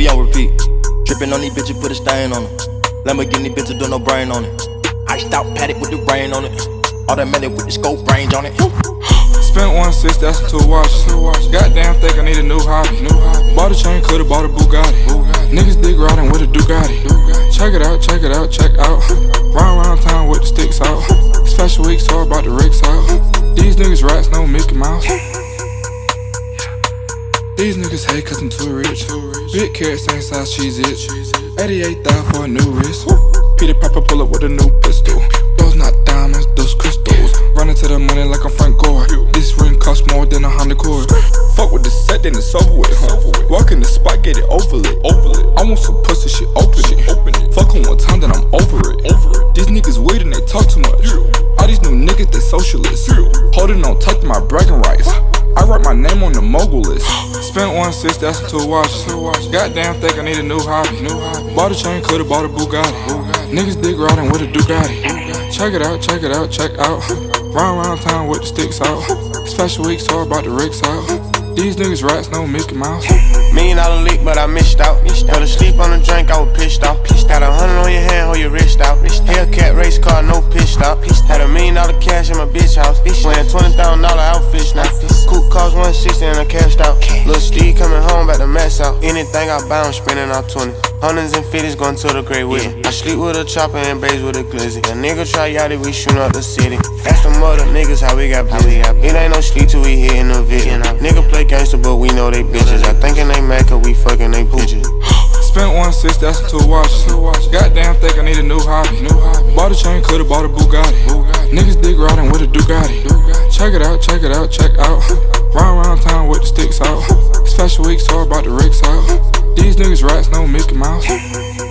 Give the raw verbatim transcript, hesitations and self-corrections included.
be on repeat. Drippin' on these bitches, put a stain on it. Lamborghini bitches, do no brain on it. Iced out paddock with the rain on it. Automatic with the scope range on it. Spent one six, that's two watches. Goddamn, think I need a new hobby. Bought a chain, coulda bought a Bugatti. Niggas dick riding with a Ducati. Check it out, check it out, check out. Round round town with the sticks out. It's fashion week, so I bought the Ricks out. These niggas rats, no Mickey Mouse. These niggas hate cause I'm too rich. Big carrot, same size cheese itch. eighty-eight thousand for a new wrist. Peter Piper pull up with a new pistol. Those not diamonds, those crystals. Running to the money like I'm Frank Gore. This ring costs more than a Honda Accord. Fuck with the set, then it's over with, huh? Walk in the spot, get it over it. I want some pussy, shit, open it. Fuck on one time, then I'm over it. These niggas weird and they talk too much. All these new niggas, they socialists. Holding on tight to my bragging rights. I write my name on the mogul list. Spent one six, that's two watches. Goddamn, think I need a new hobby. Bought a chain, coulda bought a Bugatti. Niggas dick riding with a Ducati. Check it out, check it out, check out. Round round town with the sticks out. It's fashion week, so I bought the Ricks out. These niggas rats, no Mickey Mouse. Million dollar leak, but I missed out. Fell asleep on the drink, I was pissed off. Had a hundred on your hand, hold your wrist out. Hellcat race car, no pitch stop. Had a million dollar cash in my bitch house. Wearing twenty thousand dollar outfits now. Coupe cost one sixty and I cashed out. Lil' Steve coming home, back to mess out. Anything I buy, I'm spending out twenty. Hundreds and fifties going to the grave with me. I sleep with a chopper and blaze with a glizzy. A nigga try yachty, we shootin' up the city. Ask them other niggas how we got busy. It ain't no sleep till we hittin' the video. Nigga play gangster, but we know they bitches. I thinkin' they mad cause we fuckin' they bitches. Spent one six, that's two watches. Goddamn, think I need a new hobby. Bought a chain, coulda bought a Bugatti. Niggas dick riding with a Ducati. Check it out, check it out, check out. Round round town with the sticks out. It's fashion week, so I bought the Ricks out. These niggas rats, no Mickey Mouse.